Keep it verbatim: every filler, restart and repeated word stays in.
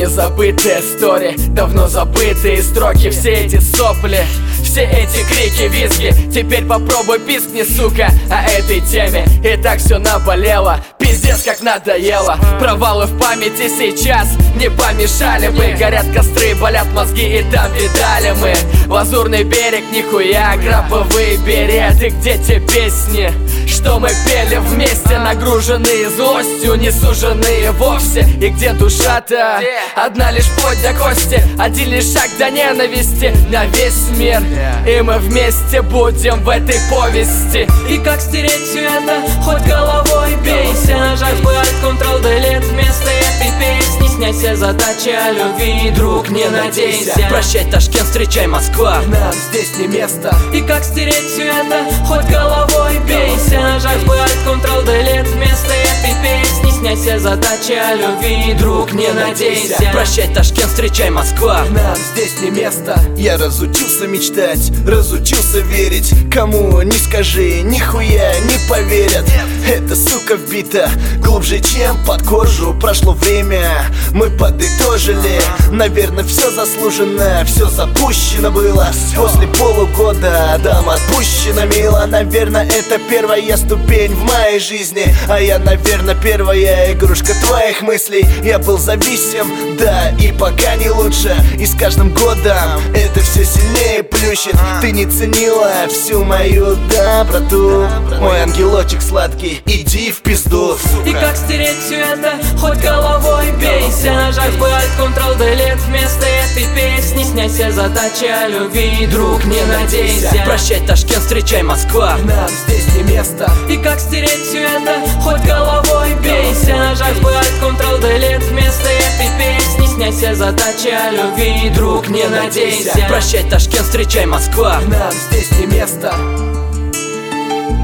незабытая история, давно забытые строки. Все эти сопли, все эти крики, визги, теперь попробуй пискни, сука, о этой теме. И так все наболело, пиздец как надоело. Провалы в памяти сейчас не помешали бы. Горят костры, болят мозги, и там видали мы Лазурный берег, нихуя, гробовые береты. Где те песни, что мы пели вместе, нагруженные злостью, не суженные вовсе? И где душа-то? Одна лишь плоть до кости, один лишь шаг до ненависти на весь мир. И мы вместе будем в этой повести. И как стереть все это, хоть головой бейся. Нажать бы Alt-Ctrl-Delete вместо этой песни. Снять все задачи о любви, друг, не надейся. Прощай, Ташкент, встречай, Москва, нам здесь не место. И как стереть все это, хоть головой бейся. Нажать бы Alt-Ctrl-Delete вместо этой песни. Снять все задачи о любви, друг, не надейся. Прощай, Ташкент, встречай, Москва, нам здесь не место. Я разучился мечтать, разучился верить. Кому не скажи, нихуя не поверят. Эта сука вбита глубже, чем под кожу. Прошло время, мы подытожили. Наверное, все заслуженно, все запущено было. После полугода дам отпущено мило. Наверное, это первая ступень в моей жизни. А я, наверное, первая игрушка твоих мыслей. Я был зависим, да, и пока не лучше. И с каждым годом это все сильнее плющит. Ты не ценила всю мою доброту. Мой ангелочек сладкий, иди в пизду, сука. И как стереть все это, хоть головой бейся. Нажать бы Alt-Ctrl-Delete вместо этой песни. Снять все задачи о любви, друг, не надейся. Прощай, Ташкент, встречай, Москва, нам здесь не место. И как стереть все это, хоть головой бейся. Нажать бы Alt-Ctrl-Delete вместо этой песни. Снять все задачи о любви, друг, не надейся. Прощай, Ташкент, встречай, Москва, нам здесь не место.